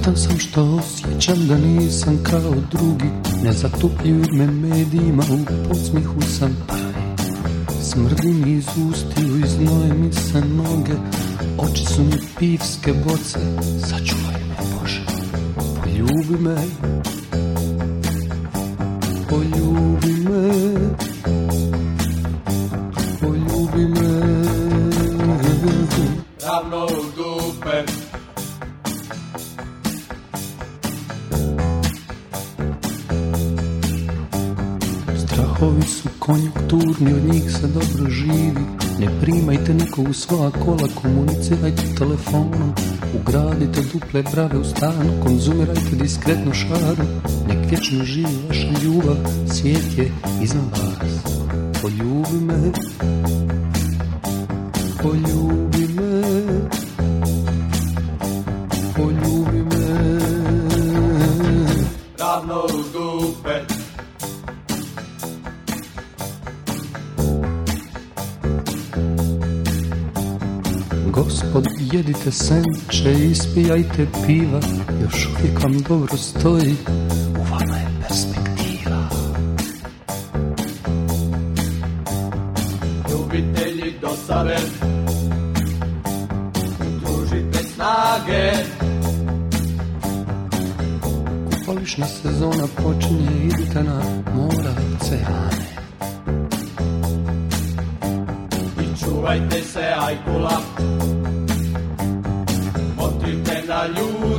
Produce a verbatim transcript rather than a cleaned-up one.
Sretan sam što osjećam da nisam kao drugi. Ne zatupljuju me medijima, u podsmihu sam taj. Smrdi mi iz ustiju, iznoje mi se noge. Oči su mi pivske boce, sačuvaj me Bože. Poljubi me, poljubi me, poljubi me. Ravno u dupe. Strahovi su konjunkturni, od njih se dobro živi. Ne primajte niko u svoja kola, komunicirajte telefonom. Ugradite duple brave u stanu, konzumirajte diskretno šaru. Nek vječno živi vaša ljubav, svijet je iznad vas. Poljubi me, poljubi me, poljubi me. Ravno u dupe. Gospod, jedite senče, ispijajte piva, još uvijek vam dobro stoji, u vama je perspektiva. Ljubitelji dosade, družite snage. Kupališna sezona počinje, idite na mora, oceane. Čuvajte se ajkula, motrite na ljubav.